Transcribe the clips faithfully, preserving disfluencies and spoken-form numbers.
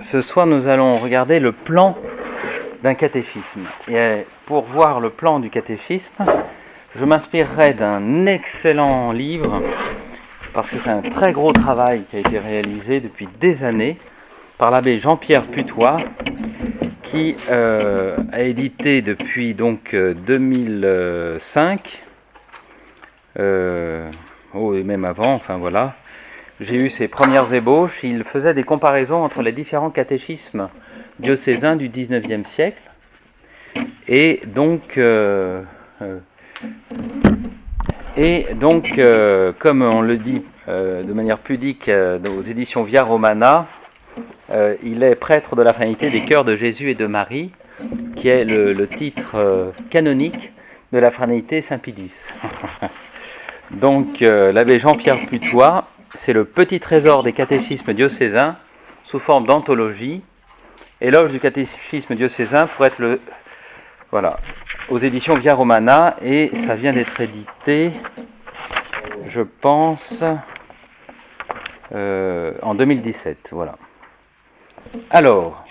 Ce soir, nous allons regarder le plan d'un catéchisme. Et pour voir le plan du catéchisme, je m'inspirerai d'un excellent livre, parce que c'est un très gros travail qui a été réalisé depuis des années par l'abbé Jean-Pierre Putois, qui euh, a édité depuis donc deux mille cinq, euh, oh, et même avant, enfin voilà. J'ai eu ses premières ébauches. Il faisait des comparaisons entre les différents catéchismes diocésains du dix-neuvième siècle. Et donc, euh, euh, et donc euh, comme on le dit euh, de manière pudique euh, aux éditions Via Romana, euh, il est prêtre de la Fraternité des Cœurs de Jésus et de Marie, qui est le, le titre euh, canonique de la Fraternité Saint-Pie X. Donc, euh, l'abbé Jean-Pierre Putois, c'est le petit trésor des catéchismes diocésains sous forme d'anthologie. Éloge du catéchisme diocésain pour être le... Voilà, aux éditions Via Romana, et ça vient d'être édité, je pense, euh, en deux mille dix-sept. Voilà. Alors,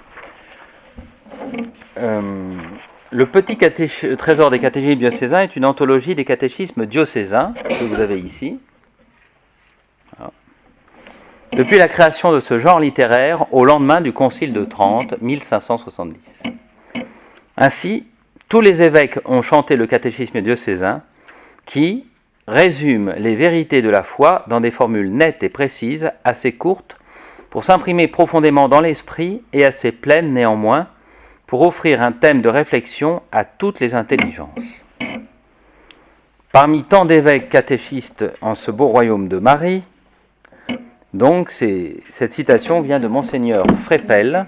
euh, le petit catéch... trésor des catéchismes diocésains est une anthologie des catéchismes diocésains que vous avez ici. Voilà. Depuis la création de ce genre littéraire au lendemain du Concile de Trente, mille cinq cent soixante-dix. Ainsi, tous les évêques ont chanté le catéchisme diocésain qui résume les vérités de la foi dans des formules nettes et précises, assez courtes, pour s'imprimer profondément dans l'esprit et assez pleines néanmoins, pour offrir un thème de réflexion à toutes les intelligences. Parmi tant d'évêques catéchistes en ce beau royaume de Marie, donc c'est, cette citation vient de Monseigneur Frépel.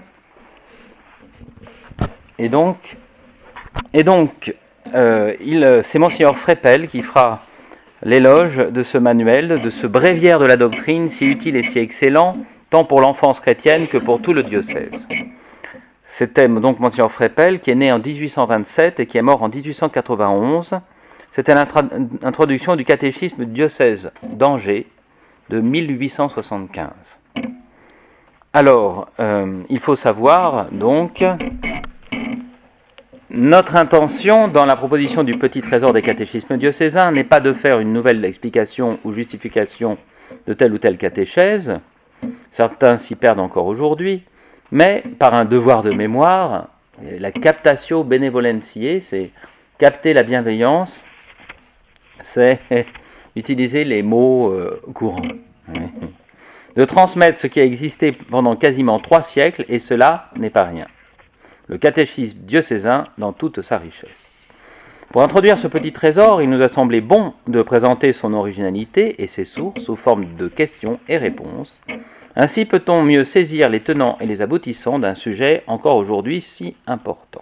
Et donc, et donc euh, il, c'est Monseigneur Frépel qui fera l'éloge de ce manuel, de ce bréviaire de la doctrine si utile et si excellent, tant pour l'enfance chrétienne que pour tout le diocèse. C'était donc Monseigneur Frépel, qui est né en dix-huit cent vingt-sept et qui est mort en dix-huit cent quatre-vingt-onze. C'était l'introduction du catéchisme du diocèse d'Angers de mille huit cent soixante-quinze. Alors, euh, il faut savoir donc... Notre intention dans la proposition du petit trésor des catéchismes diocésains n'est pas de faire une nouvelle explication ou justification de telle ou telle catéchèse, certains s'y perdent encore aujourd'hui, mais par un devoir de mémoire, la captatio benevolentiae, c'est capter la bienveillance, c'est utiliser les mots euh, courants. De transmettre ce qui a existé pendant quasiment trois siècles, et cela n'est pas rien. Le catéchisme diocésain dans toute sa richesse. Pour introduire ce petit trésor, il nous a semblé bon de présenter son originalité et ses sources sous forme de questions et réponses. Ainsi peut-on mieux saisir les tenants et les aboutissants d'un sujet encore aujourd'hui si important.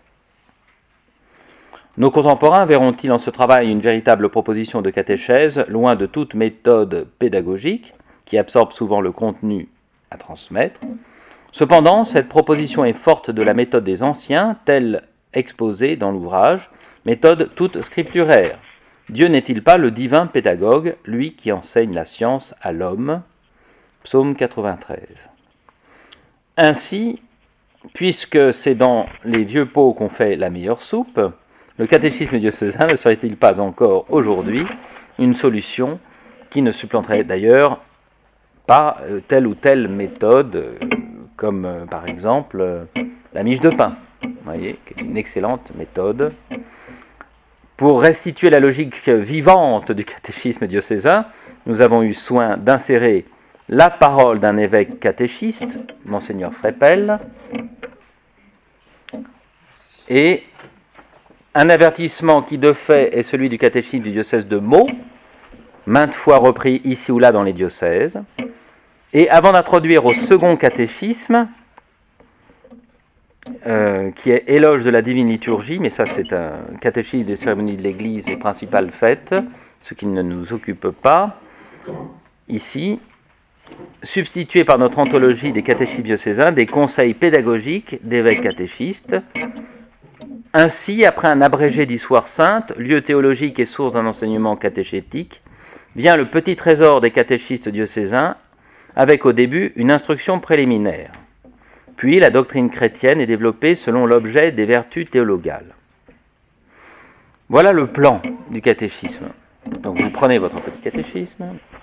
Nos contemporains verront-ils en ce travail une véritable proposition de catéchèse, loin de toute méthode pédagogique, qui absorbe souvent le contenu à transmettre. Cependant, cette proposition est forte de la méthode des anciens, telle exposée dans l'ouvrage, méthode toute scripturaire. Dieu n'est-il pas le divin pédagogue, lui qui enseigne la science à l'homme? Psaume quatre-vingt-treize. Ainsi, puisque c'est dans les vieux pots qu'on fait la meilleure soupe, le catéchisme diocésain ne serait-il pas encore aujourd'hui une solution qui ne supplanterait d'ailleurs pas telle ou telle méthode, comme euh, par exemple euh, la miche de pain, vous voyez, qui est une excellente méthode. Pour restituer la logique vivante du catéchisme diocésain, nous avons eu soin d'insérer la parole d'un évêque catéchiste, Monseigneur Frépel, et un avertissement qui de fait est celui du catéchisme du diocèse de Meaux, maintes fois repris ici ou là dans les diocèses. Et avant d'introduire au second catéchisme, euh, qui est éloge de la divine liturgie, mais ça c'est un catéchisme des cérémonies de l'Église et principales fêtes, ce qui ne nous occupe pas, ici, substitué par notre anthologie des catéchismes diocésains, des conseils pédagogiques d'évêques catéchistes. Ainsi, après un abrégé d'histoire sainte, lieu théologique et source d'un enseignement catéchétique, vient le petit trésor des catéchistes diocésains, avec au début une instruction préliminaire. Puis la doctrine chrétienne est développée selon l'objet des vertus théologales. Voilà le plan du catéchisme. Donc vous prenez votre petit catéchisme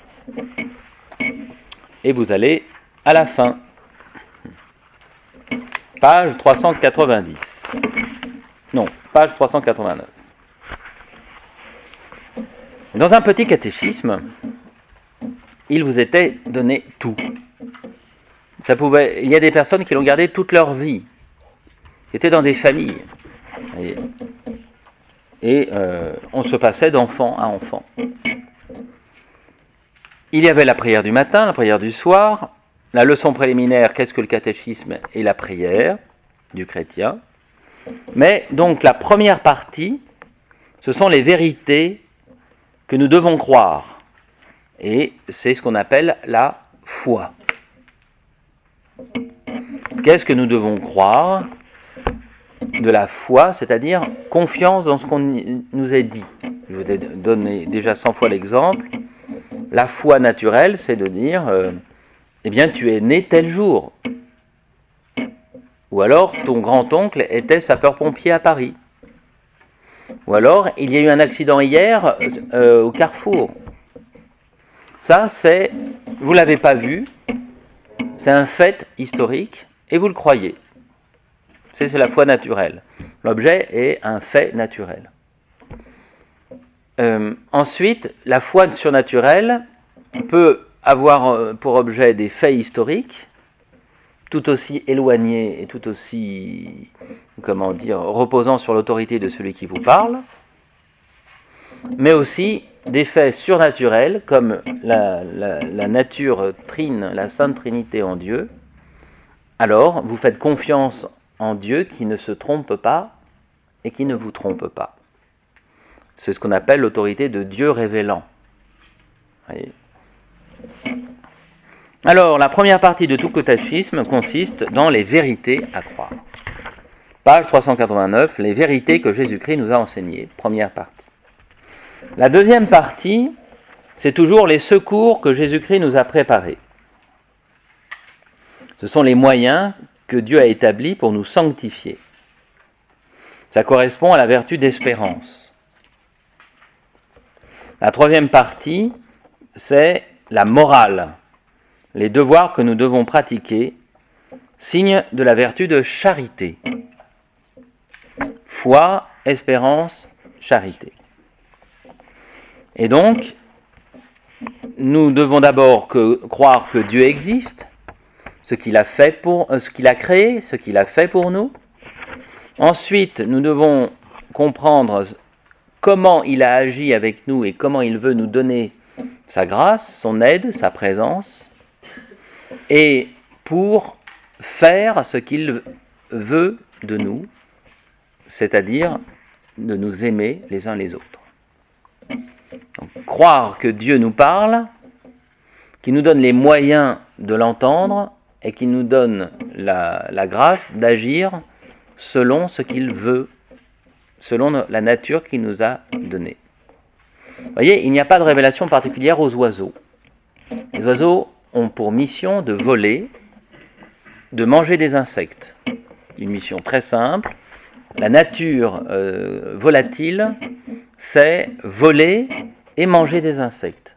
et vous allez à la fin. Page trois cent quatre-vingt-dix. Non, page trois cent quatre-vingt-neuf. Dans un petit catéchisme, il vous était donné tout. Ça pouvait, il y a des personnes qui l'ont gardé toute leur vie, qui étaient dans des familles. Voyez. Et euh, on se passait d'enfant à enfant. Il y avait la prière du matin, la prière du soir, la leçon préliminaire, qu'est-ce que le catéchisme, et la prière du chrétien. Mais donc la première partie, ce sont les vérités que nous devons croire. Et c'est ce qu'on appelle la foi. Qu'est-ce que nous devons croire? De la foi, c'est-à-dire confiance dans ce qu'on nous a dit. Je vous ai donné déjà cent fois l'exemple. La foi naturelle, c'est de dire, euh, eh bien, tu es né tel jour. Ou alors, ton grand-oncle était sapeur-pompier à Paris. Ou alors, il y a eu un accident hier euh, au Carrefour. Ça, c'est, vous ne l'avez pas vu, c'est un fait historique, et vous le croyez. C'est, c'est la foi naturelle. L'objet est un fait naturel. Euh, ensuite, la foi surnaturelle peut avoir pour objet des faits historiques, tout aussi éloignés et tout aussi, comment dire, reposant sur l'autorité de celui qui vous parle, mais aussi des faits surnaturels comme la, la, la nature trine, la Sainte Trinité en Dieu. Alors, vous faites confiance en Dieu qui ne se trompe pas et qui ne vous trompe pas. C'est ce qu'on appelle l'autorité de Dieu révélant. Voyez. Alors, la première partie de tout catéchisme consiste dans les vérités à croire. Page trois cent quatre-vingt-neuf, les vérités que Jésus-Christ nous a enseignées. Première partie. La deuxième partie, c'est toujours les secours que Jésus-Christ nous a préparés. Ce sont les moyens que Dieu a établis pour nous sanctifier. Ça correspond à la vertu d'espérance. La troisième partie, c'est la morale, les devoirs que nous devons pratiquer, signe de la vertu de charité. Foi, espérance, charité. Et donc, nous devons d'abord que, croire que Dieu existe, ce qu'il a fait pour, ce qu'il a créé, ce qu'il a fait pour nous. Ensuite, nous devons comprendre comment il a agi avec nous et comment il veut nous donner sa grâce, son aide, sa présence, et pour faire ce qu'il veut de nous, c'est-à-dire de nous aimer les uns les autres. Donc, croire que Dieu nous parle, qu'il nous donne les moyens de l'entendre et qu'il nous donne la, la grâce d'agir selon ce qu'il veut, selon la nature qu'il nous a donnée. Vous voyez, il n'y a pas de révélation particulière aux oiseaux. Les oiseaux ont pour mission de voler, de manger des insectes. Une mission très simple. La nature euh, volatile, c'est voler et manger des insectes.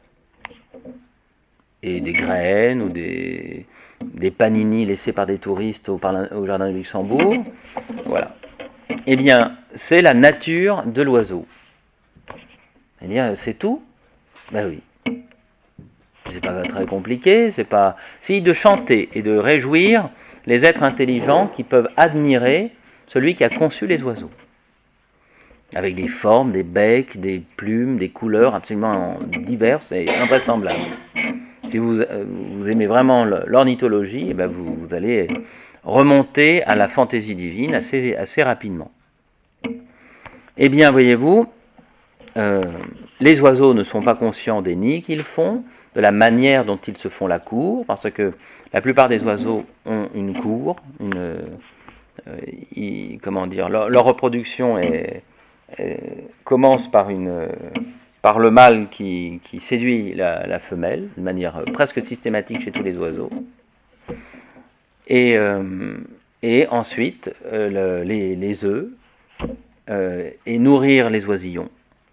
Et des graines ou des, des panini laissés par des touristes au, au jardin de Luxembourg. Voilà. Eh bien, c'est la nature de l'oiseau. C'est-à-dire, c'est tout? Ben oui. C'est pas très compliqué, c'est pas... Si, de chanter et de réjouir les êtres intelligents qui peuvent admirer celui qui a conçu les oiseaux. Avec des formes, des becs, des plumes, des couleurs absolument diverses et invraisemblables. Si vous, vous aimez vraiment l'ornithologie, eh ben vous, vous allez remonter à la fantaisie divine assez, assez rapidement. Eh bien, voyez-vous, euh, les oiseaux ne sont pas conscients des nids qu'ils font, de la manière dont ils se font la cour, parce que la plupart des oiseaux ont une cour, une, euh, ils, comment dire, leur, leur reproduction est, est, commence par, une, par le mâle qui, qui séduit la, la femelle, de manière presque systématique chez tous les oiseaux. Et, euh, et ensuite euh, le, les, les œufs, euh, et nourrir les oisillons.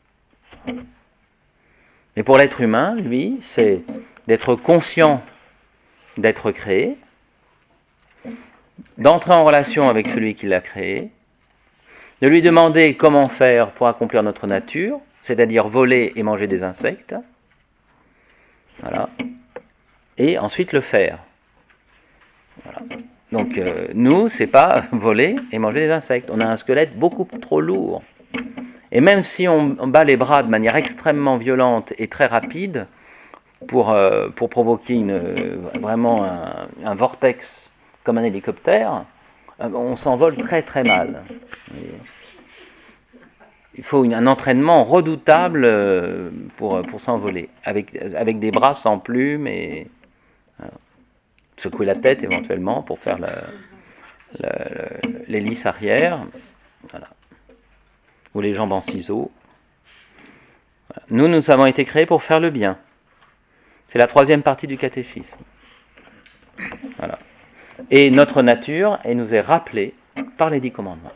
Mais pour l'être humain, lui, c'est d'être conscient d'être créé, d'entrer en relation avec celui qui l'a créé, de lui demander comment faire pour accomplir notre nature, c'est-à-dire voler et manger des insectes, voilà, et ensuite le faire. Voilà. Donc euh, nous, c'est pas voler et manger des insectes. On a un squelette beaucoup trop lourd. Et même si on, on bat les bras de manière extrêmement violente et très rapide pour, euh, pour provoquer une, euh, vraiment un, un vortex comme un hélicoptère, euh, on s'envole très très mal. Et il faut une, un entraînement redoutable euh, pour, pour s'envoler, avec, avec des bras sans plumes et voilà. Secouer la tête éventuellement pour faire l'hélice arrière, voilà. Ou les jambes en ciseaux. Voilà. Nous, nous avons été créés pour faire le bien. C'est la troisième partie du catéchisme. Voilà. Et notre nature, elle nous est rappelée par les dix commandements.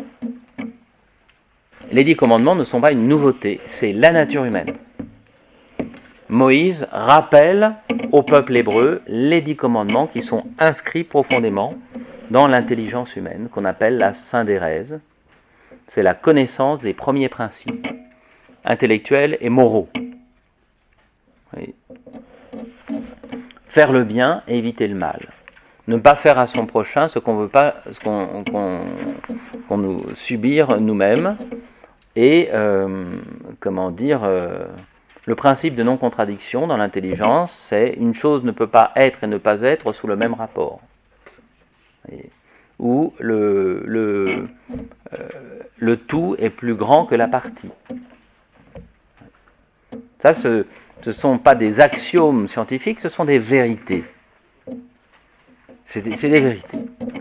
Les dix commandements ne sont pas une nouveauté, c'est la nature humaine. Moïse rappelle au peuple hébreu les dix commandements qui sont inscrits profondément dans l'intelligence humaine, qu'on appelle la syndérèse. C'est la connaissance des premiers principes intellectuels et moraux. Oui. Faire le bien et éviter le mal. Ne pas faire à son prochain ce qu'on veut pas, ce qu'on, qu'on, qu'on nous subir nous-mêmes. Et, euh, comment dire, euh, le principe de non-contradiction dans l'intelligence, c'est une chose ne peut pas être et ne pas être sous le même rapport. Et, où le, le, euh, le tout est plus grand que la partie. Ça, ce ne sont pas des axiomes scientifiques, ce sont des vérités. C'est des, c'est des vérités.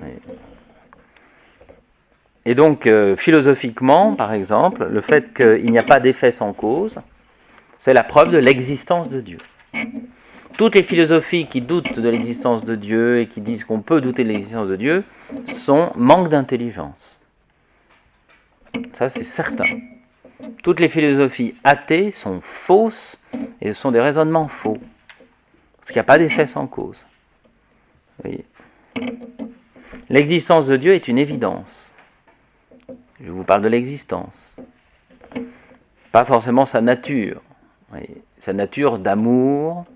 Et donc, euh, philosophiquement, par exemple, le fait qu'il n'y a pas d'effet sans cause, c'est la preuve de l'existence de Dieu. Toutes les philosophies qui doutent de l'existence de Dieu et qui disent qu'on peut douter de l'existence de Dieu sont manque d'intelligence. Ça, c'est certain. Toutes les philosophies athées sont fausses et ce sont des raisonnements faux. Parce qu'il n'y a pas d'effet sans cause. Vous voyez. L'existence de Dieu est une évidence. Je vous parle de l'existence. Pas forcément sa nature. Oui, sa nature d'amour.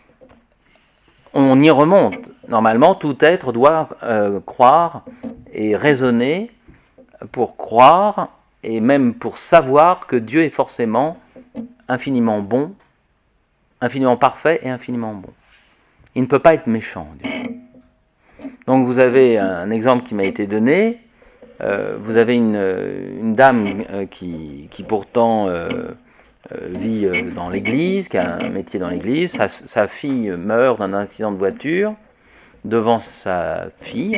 On y remonte. Normalement, tout être doit euh, croire et raisonner pour croire et même pour savoir que Dieu est forcément infiniment bon, infiniment parfait et infiniment bon. Il ne peut pas être méchant, Dieu. Donc vous avez un exemple qui m'a été donné. Euh, vous avez une, une dame euh, qui, qui pourtant euh, euh, vit euh, dans l'église, qui a un métier dans l'église. Sa, sa fille meurt d'un accident de voiture devant sa fille.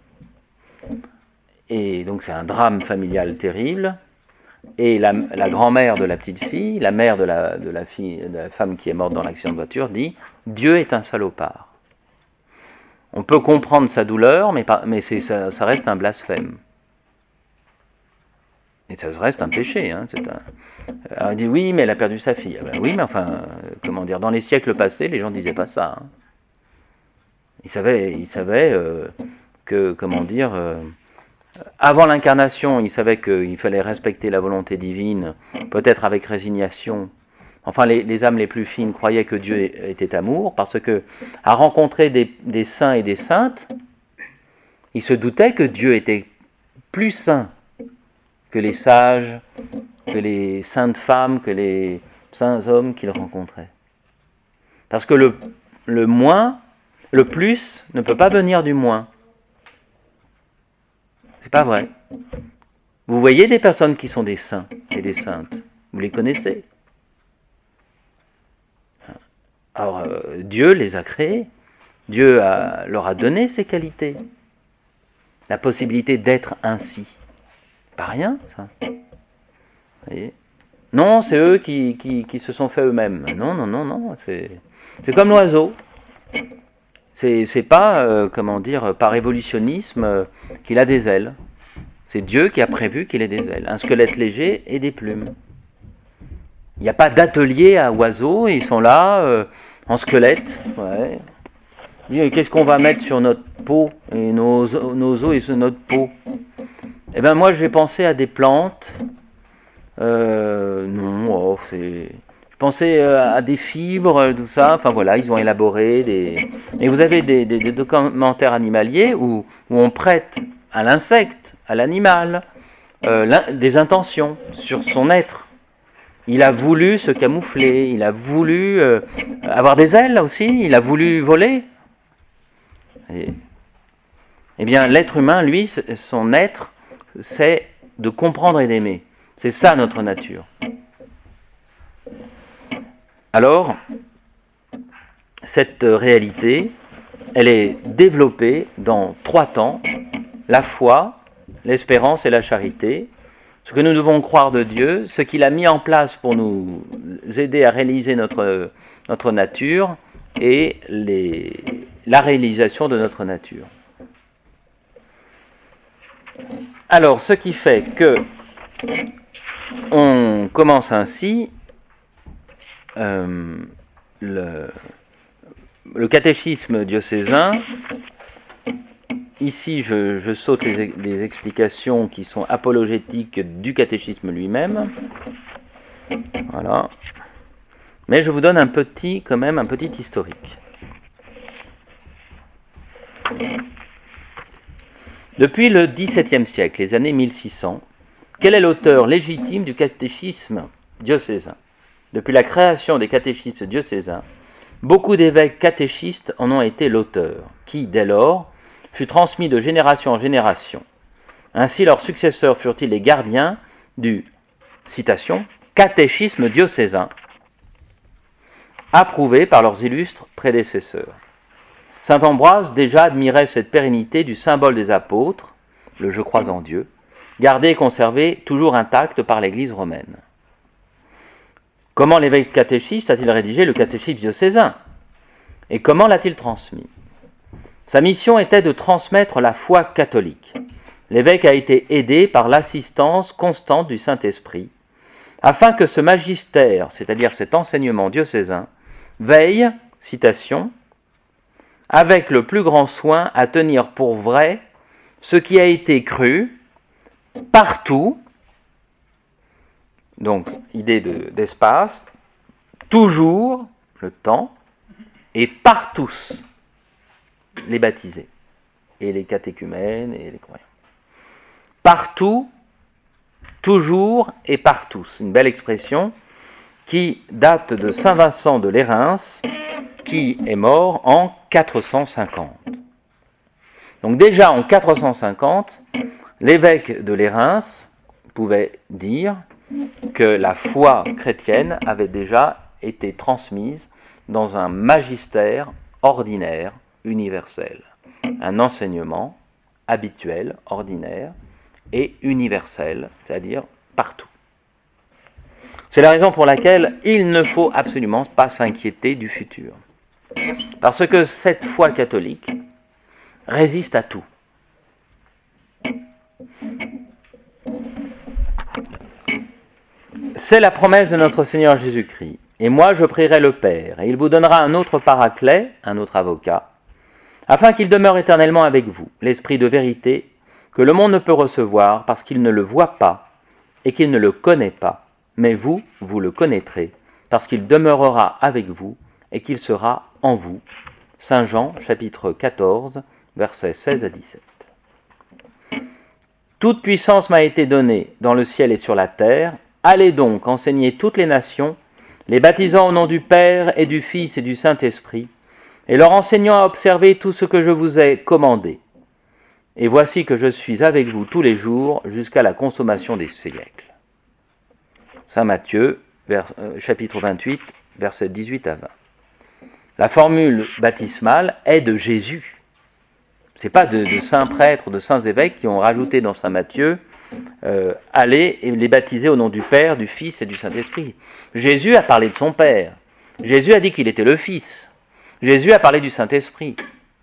Et donc c'est un drame familial terrible. Et la, la grand-mère de la petite fille, la mère de la, de, la fille, de la femme qui est morte dans l'accident de voiture, dit « Dieu est un salopard ». On peut comprendre sa douleur, mais, pas, mais c'est, ça, ça reste un blasphème. Et ça reste un péché. Hein, c'est un... Alors, on dit oui, mais elle a perdu sa fille. Ah ben oui, mais enfin, euh, comment dire, dans les siècles passés, les gens ne disaient pas ça. Hein. Ils savaient, ils savaient euh, que, comment dire, euh, avant l'incarnation, ils savaient qu'il fallait respecter la volonté divine, peut-être avec résignation. Enfin, les, les âmes les plus fines croyaient que Dieu était amour, parce que, à rencontrer des, des saints et des saintes, ils se doutaient que Dieu était plus saint que les sages, que les saintes femmes, que les saints hommes qu'ils rencontraient. Parce que le, le moins, le plus, ne peut pas venir du moins. C'est pas vrai. Vous voyez des personnes qui sont des saints et des saintes. Vous les connaissez. Alors, euh, Dieu les a créés. Dieu a, leur a donné ces qualités. La possibilité d'être ainsi. Pas rien, ça. Vous voyez ? Non, c'est eux qui, qui, qui se sont fait eux-mêmes. Non, non, non, non. C'est, c'est comme l'oiseau. C'est, c'est pas, euh, comment dire, par évolutionnisme euh, qu'il a des ailes. C'est Dieu qui a prévu qu'il ait des ailes, un squelette léger et des plumes. Il n'y a pas d'atelier à oiseaux, ils sont là, euh, en squelette. Ouais. Dis, qu'est-ce qu'on va mettre sur notre peau, et nos, nos os et sur notre peau? Eh bien moi j'ai pensé à des plantes. Euh, non, oh, c'est... Je pensais à des fibres, tout ça. Enfin voilà, ils ont élaboré des... Et vous avez des, des, des documentaires animaliers où, où on prête à l'insecte, à l'animal, euh, des intentions sur son être. Il a voulu se camoufler, il a voulu euh, avoir des ailes aussi, il a voulu voler. Et, eh bien, l'être humain, lui, son être, c'est de comprendre et d'aimer. C'est ça notre nature. Alors, cette réalité, elle est développée dans trois temps, la foi, l'espérance et la charité. Ce que nous devons croire de Dieu, ce qu'il a mis en place pour nous aider à réaliser notre, notre nature et les, la réalisation de notre nature. Alors, ce qui fait que on commence ainsi euh, le, le catéchisme diocésain. Ici, je, je saute les, les explications qui sont apologétiques du catéchisme lui-même. Voilà. Mais je vous donne un petit, quand même, un petit historique. Depuis le dix-septième siècle, les années mille six cents, quel est l'auteur légitime du catéchisme diocésain? Depuis la création des catéchismes diocésains, beaucoup d'évêques catéchistes en ont été l'auteur, qui, dès lors, fut transmis de génération en génération. Ainsi, leurs successeurs furent-ils les gardiens du, citation, catéchisme diocésain, approuvé par leurs illustres prédécesseurs. Saint Ambroise déjà admirait cette pérennité du symbole des apôtres, le « je crois en Dieu », gardé et conservé toujours intact par l'Église romaine. Comment l'évêque catéchiste a-t-il rédigé le catéchisme diocésain? Et comment l'a-t-il transmis? Sa mission était de transmettre la foi catholique. L'évêque a été aidé par l'assistance constante du Saint-Esprit, afin que ce magistère, c'est-à-dire cet enseignement diocésain, veille, citation, avec le plus grand soin à tenir pour vrai ce qui a été cru partout, donc idée de, d'espace, toujours, le temps, et par tous, les baptisés, et les catéchumènes, et les croyants. Partout, toujours et par tous. Une belle expression qui date de saint Vincent de Lérins, qui est mort en quatre cent cinquante. Donc déjà en quatre cent cinquante, l'évêque de Lérins pouvait dire que la foi chrétienne avait déjà été transmise dans un magistère ordinaire, universel. Un enseignement habituel, ordinaire et universel, c'est-à-dire partout. C'est la raison pour laquelle il ne faut absolument pas s'inquiéter du futur. Parce que cette foi catholique résiste à tout. C'est la promesse de notre Seigneur Jésus-Christ. Et moi je prierai le Père, et il vous donnera un autre paraclet, un autre avocat, afin qu'il demeure éternellement avec vous, l'Esprit de vérité, que le monde ne peut recevoir parce qu'il ne le voit pas et qu'il ne le connaît pas. Mais vous, vous le connaîtrez, parce qu'il demeurera avec vous et qu'il sera en vous. Saint Jean, chapitre quatorze, versets seize à dix-sept. Toute puissance m'a été donnée dans le ciel et sur la terre. Allez donc enseigner toutes les nations, les baptisant au nom du Père et du Fils et du Saint-Esprit, et leur enseignant à observer tout ce que je vous ai commandé. Et voici que je suis avec vous tous les jours jusqu'à la consommation des siècles. Saint Matthieu, vers, euh, chapitre vingt-huit, versets dix-huit à vingt. La formule baptismale est de Jésus. Ce n'est pas de, de saints prêtres, de saints évêques qui ont rajouté dans Saint Matthieu euh, « Allez et les baptiser au nom du Père, du Fils et du Saint-Esprit ». Jésus a parlé de son Père. Jésus a dit qu'il était le Fils. Jésus a parlé du Saint-Esprit.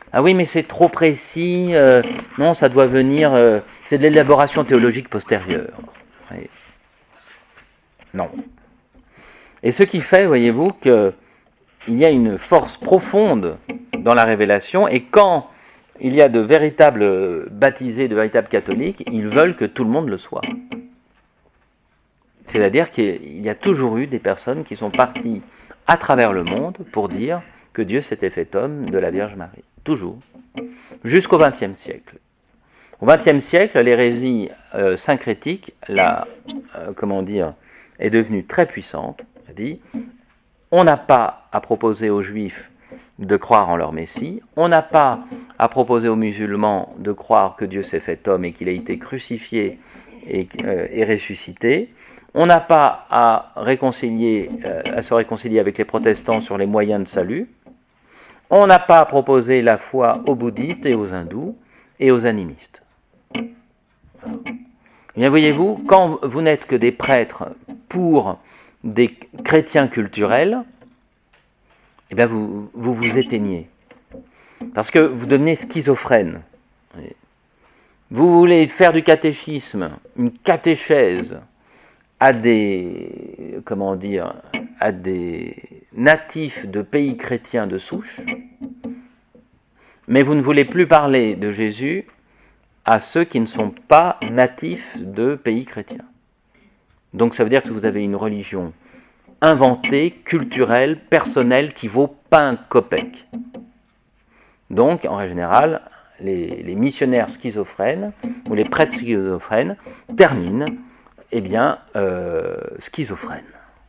Ah oui, mais c'est trop précis, euh, non, ça doit venir, euh, c'est de l'élaboration théologique postérieure. Oui. Non. Et ce qui fait, voyez-vous, qu'il y a une force profonde dans la révélation, et quand il y a de véritables baptisés, de véritables catholiques, ils veulent que tout le monde le soit. C'est-à-dire qu'il y a toujours eu des personnes qui sont parties à travers le monde pour dire que Dieu s'était fait homme de la Vierge Marie. Toujours. Jusqu'au vingtième siècle. Au vingtième siècle, l'hérésie euh, syncrétique, la, euh, comment dire, est devenue très puissante. Elle dit, on n'a pas à proposer aux Juifs de croire en leur Messie, on n'a pas à proposer aux musulmans de croire que Dieu s'est fait homme et qu'il a été crucifié et, euh, et ressuscité, on n'a pas à, réconcilier, euh, à se réconcilier avec les protestants sur les moyens de salut, on n'a pas à proposer la foi aux bouddhistes et aux hindous et aux animistes. Eh bien, voyez-vous, quand vous n'êtes que des prêtres pour des chrétiens culturels, eh bien vous, vous vous éteignez. Parce que vous devenez schizophrène. Vous voulez faire du catéchisme une catéchèse à des, comment dire, à des natifs de pays chrétiens de souche, mais vous ne voulez plus parler de Jésus à ceux qui ne sont pas natifs de pays chrétiens. Donc ça veut dire que vous avez une religion inventée, culturelle, personnelle, qui vaut pas un copec. Donc, en règle générale, les, les missionnaires schizophrènes, ou les prêtres schizophrènes, terminent, eh bien, euh, schizophrènes,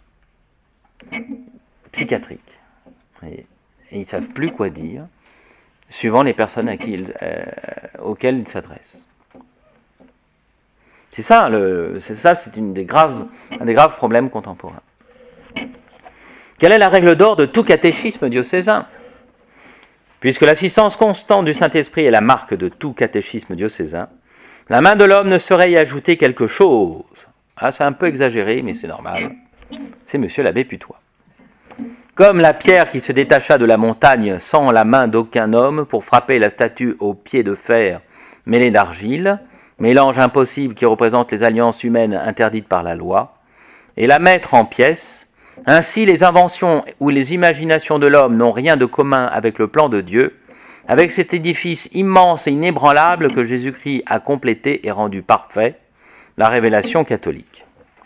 psychiatriques. Et, et ils ne savent plus quoi dire, suivant les personnes à qui ils, euh, auxquelles ils s'adressent. C'est ça, le, c'est ça, c'est une des graves, un des graves problèmes contemporains. Quelle est la règle d'or de tout catéchisme diocésain ? Puisque l'assistance constante du Saint-Esprit est la marque de tout catéchisme diocésain, la main de l'homme ne saurait y ajouter quelque chose. Ah, c'est un peu exagéré, mais c'est normal. C'est monsieur l'abbé Putois. Comme la pierre qui se détacha de la montagne sans la main d'aucun homme pour frapper la statue aux pieds de fer mêlée d'argile, mélange impossible qui représente les alliances humaines interdites par la loi, et la mettre en pièces, ainsi les inventions ou les imaginations de l'homme n'ont rien de commun avec le plan de Dieu, avec cet édifice immense et inébranlable que Jésus-Christ a complété et rendu parfait, la révélation catholique.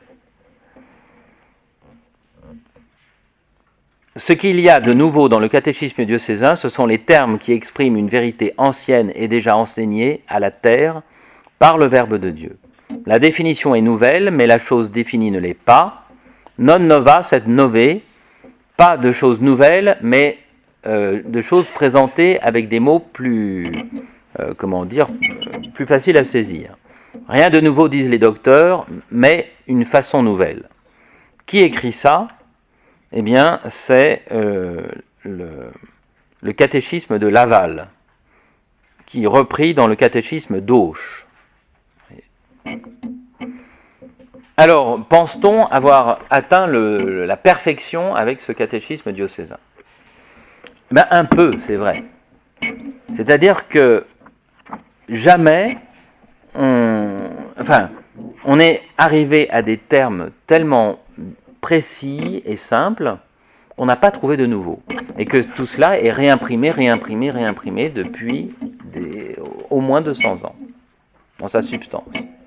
Ce qu'il y a de nouveau dans le catéchisme diocésain, ce sont les termes qui expriment une vérité ancienne et déjà enseignée à la terre par le Verbe de Dieu. La définition est nouvelle, mais la chose définie ne l'est pas. Non nova, cette nové, pas de choses nouvelles, mais euh, de choses présentées avec des mots plus, euh, comment dire, plus faciles à saisir. Rien de nouveau, disent les docteurs, mais une façon nouvelle. Qui écrit ça ? Eh bien, c'est euh, le, le catéchisme de Laval, qui est repris dans le catéchisme d'Auch. Alors, pense-t-on avoir atteint le, la perfection avec ce catéchisme diocésain ? Ben, un peu, c'est vrai. C'est-à-dire que jamais on, enfin, on est arrivé à des termes tellement précis et simples qu'on n'a pas trouvé de nouveau. Et que tout cela est réimprimé, réimprimé, réimprimé depuis des, au moins deux cents ans, dans sa substance.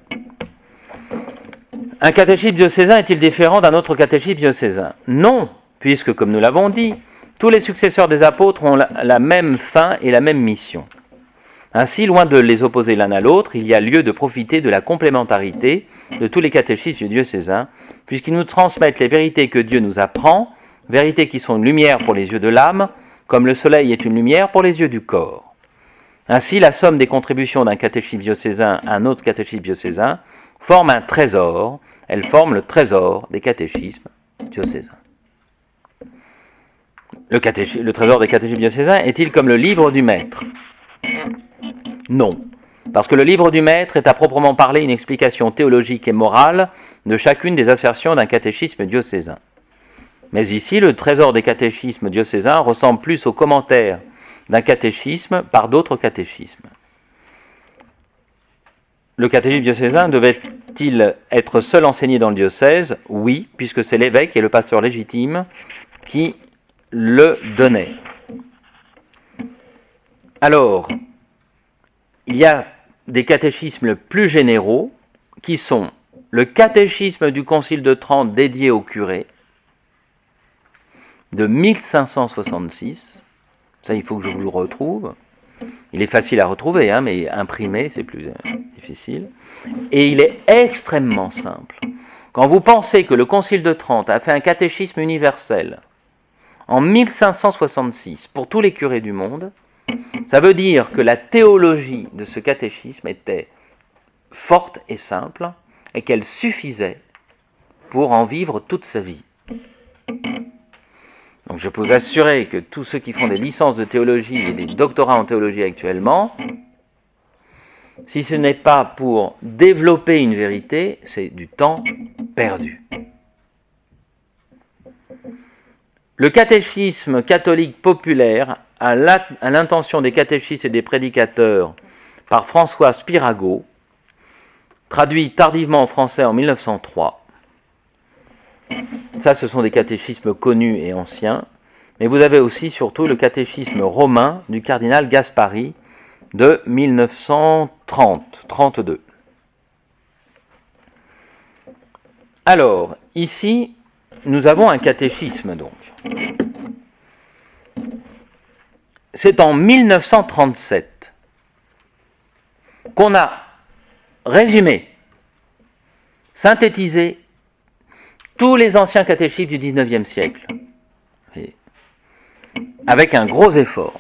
Un catéchisme diocésain est-il différent d'un autre catéchisme diocésain ? Non, puisque, comme nous l'avons dit, tous les successeurs des apôtres ont la, la même fin et la même mission. Ainsi, loin de les opposer l'un à l'autre, il y a lieu de profiter de la complémentarité de tous les catéchismes diocésains, puisqu'ils nous transmettent les vérités que Dieu nous apprend, vérités qui sont une lumière pour les yeux de l'âme, comme le soleil est une lumière pour les yeux du corps. Ainsi, la somme des contributions d'un catéchisme diocésain à un autre catéchisme diocésain forme un trésor, elle forme le trésor des catéchismes diocésains. Le, catéch- le trésor des catéchismes diocésains est-il comme le livre du maître ? Non, parce que le livre du maître est à proprement parler une explication théologique et morale de chacune des assertions d'un catéchisme diocésain. Mais ici, le trésor des catéchismes diocésains ressemble plus aux commentaires d'un catéchisme par d'autres catéchismes. Le catéchisme diocésain devait-il être seul enseigné dans le diocèse? Oui, puisque c'est l'évêque et le pasteur légitime qui le donnaient. Alors, il y a des catéchismes plus généraux qui sont le catéchisme du Concile de Trente dédié au curé de mille cinq cent soixante-six. Ça, il faut que je vous le retrouve. Il est facile à retrouver, hein, mais imprimé, c'est plus difficile. Et il est extrêmement simple. Quand vous pensez que le Concile de Trente a fait un catéchisme universel en mille cinq cent soixante-six pour tous les curés du monde, ça veut dire que la théologie de ce catéchisme était forte et simple, et qu'elle suffisait pour en vivre toute sa vie. Donc je peux vous assurer que tous ceux qui font des licences de théologie et des doctorats en théologie actuellement, si ce n'est pas pour développer une vérité, c'est du temps perdu. Le catéchisme catholique populaire, à l'intention des catéchistes et des prédicateurs par François Spirago, traduit tardivement en français en mille neuf cent trois. Ça, ce sont des catéchismes connus et anciens. Mais vous avez aussi surtout le catéchisme romain du cardinal Gaspari de mille neuf cent trente trente-deux. Alors, ici, nous avons un catéchisme, donc. C'est en mille neuf cent trente-sept qu'on a résumé, synthétisé tous les anciens catéchismes du dix-neuvième siècle, avec un gros effort.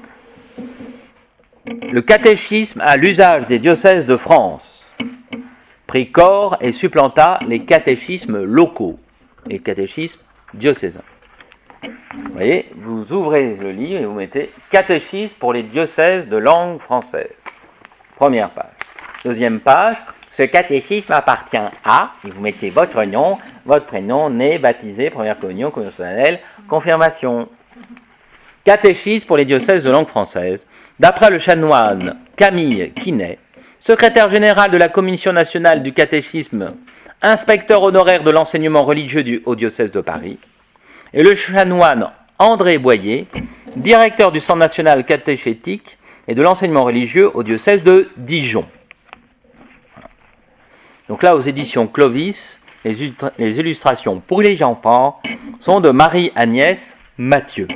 Le catéchisme à l'usage des diocèses de France prit corps et supplanta les catéchismes locaux, les catéchismes diocésains. Vous voyez, vous ouvrez le livre et vous mettez « Catéchisme pour les diocèses de langue française ». Première page. Deuxième page, ce catéchisme appartient à, et vous mettez votre nom, votre prénom, né, baptisé, première communion, communion solennelle, confirmation. Catéchisme pour les diocèses de langue française, d'après le chanoine Camille Quinet, secrétaire général de la Commission nationale du catéchisme, inspecteur honoraire de l'enseignement religieux du haut diocèse de Paris, et le chanoine André Boyer, directeur du Centre national catéchétique et de l'enseignement religieux au diocèse de Dijon. Donc là, aux éditions Clovis, les, les illustrations pour les enfants sont de Marie-Agnès Mathieu.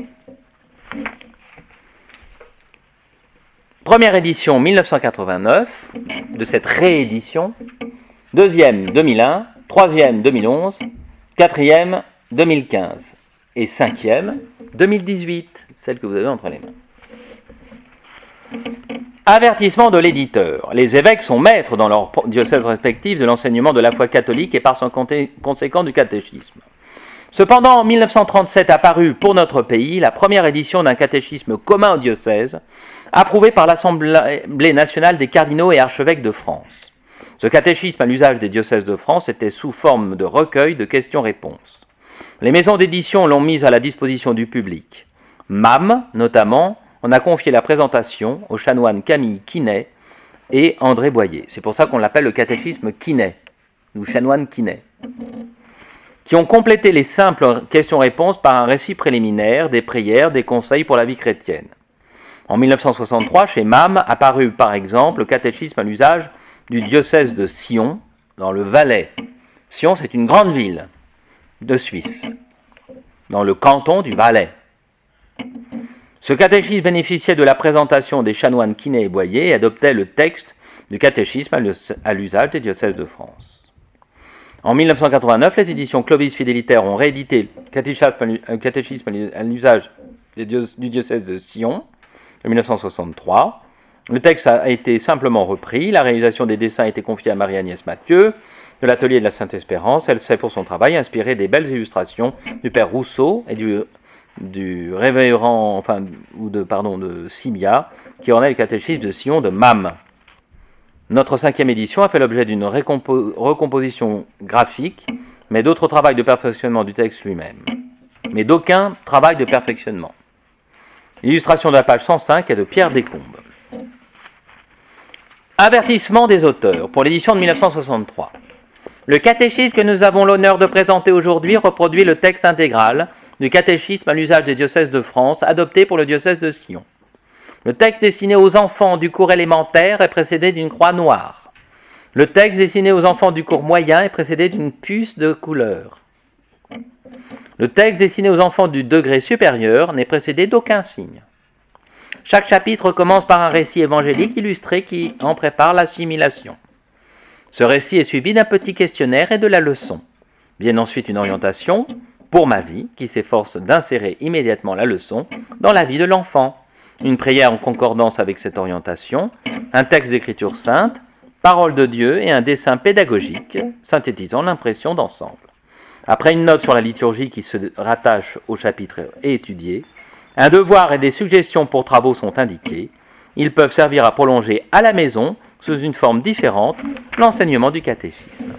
Première édition mille neuf cent quatre-vingt-neuf, de cette réédition. Deuxième deux mille un, troisième deux mille onze, quatrième deux mille quinze et cinquième deux mille dix-huit, celle que vous avez entre les mains. Avertissement de l'éditeur. Les évêques sont maîtres dans leurs diocèses respectifs de l'enseignement de la foi catholique et par son conséquent du catéchisme. Cependant, en mille neuf cent trente-sept apparut pour notre pays la première édition d'un catéchisme commun aux diocèses, approuvé par l'Assemblée nationale des cardinaux et archevêques de France. Ce catéchisme à l'usage des diocèses de France était sous forme de recueil de questions-réponses. Les maisons d'édition l'ont mise à la disposition du public. M A M, notamment, on a confié la présentation aux chanoines Camille Quinet et André Boyer. C'est pour ça qu'on l'appelle le catéchisme Quinet, ou chanoine Quinet, qui ont complété les simples questions-réponses par un récit préliminaire, des prières, des conseils pour la vie chrétienne. En mille neuf cent soixante-trois, chez M A M, apparut par exemple le catéchisme à l'usage du diocèse de Sion, dans le Valais. Sion, c'est une grande ville de Suisse, dans le canton du Valais. Ce catéchisme bénéficiait de la présentation des chanoines Quinet et Boyer et adoptait le texte du catéchisme à l'usage des diocèses de France. En mille neuf cent quatre-vingt-neuf, les éditions Clovis Fidélitaire ont réédité le catéchisme à l'usage du diocèse de Sion en mille neuf cent soixante-trois. Le texte a été simplement repris, la réalisation des dessins a été confiée à Marie-Agnès Mathieu, de l'atelier de la Sainte-Espérance. Elle s'est pour son travail inspiré des belles illustrations du père Rousseau et du du révérend, enfin, ou de, pardon, de Simia, qui ornait le catéchisme de Sion de M A M. Notre cinquième édition a fait l'objet d'une récompo- recomposition graphique, mais d'autres travaux de perfectionnement du texte lui-même. Mais d'aucun travail de perfectionnement. L'illustration de la page cent cinq est de Pierre Descombes. Avertissement des auteurs pour l'édition de mille neuf cent soixante-trois. Le catéchisme que nous avons l'honneur de présenter aujourd'hui reproduit le texte intégral du catéchisme à l'usage des diocèses de France, adopté pour le diocèse de Sion. Le texte destiné aux enfants du cours élémentaire est précédé d'une croix noire. Le texte destiné aux enfants du cours moyen est précédé d'une puce de couleur. Le texte destiné aux enfants du degré supérieur n'est précédé d'aucun signe. Chaque chapitre commence par un récit évangélique illustré qui en prépare l'assimilation. Ce récit est suivi d'un petit questionnaire et de la leçon. Vient ensuite une orientation, pour ma vie, qui s'efforce d'insérer immédiatement la leçon dans la vie de l'enfant. Une prière en concordance avec cette orientation, un texte d'écriture sainte, parole de Dieu et un dessin pédagogique synthétisant l'impression d'ensemble. Après une note sur la liturgie qui se rattache au chapitre étudié, un devoir et des suggestions pour travaux sont indiqués. Ils peuvent servir à prolonger à la maison, sous une forme différente, l'enseignement du catéchisme.